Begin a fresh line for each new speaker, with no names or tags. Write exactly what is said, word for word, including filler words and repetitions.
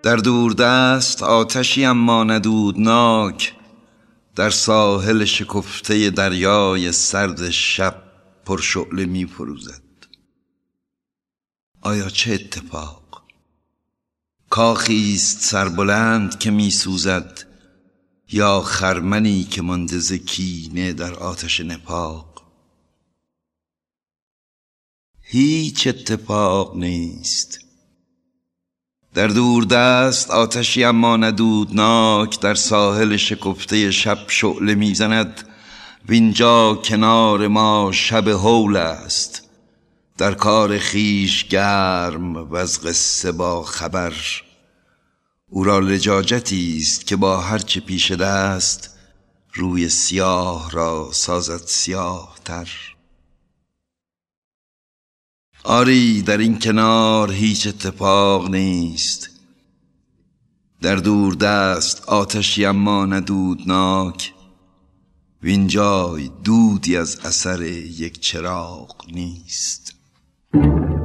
در دوردست آتشی اما ندودناک در ساحل شکفته دریای سرد شب پرشعله می فروزد. آیا چه اتفاق؟ کاخیست سربلند که می سوزد یا خرمنی که مانده ز کینه در آتش نفاق؟ هیچ اتفاق نیست. در دوردست آتشی اما ندودناک در ساحل شکفته شب شعله میزند وینجا کنار ما شب هول است، در کار خیش گرم و از قصه با خبر. او را لجاجتی است که با هرچه پیش دست روی سیاه را سازد سیاه تر. آری در این کنار هیچ اتفاق نیست. در دوردست آتشی اما ندودناک وینجای دودی از اثر یک چراغ نیست.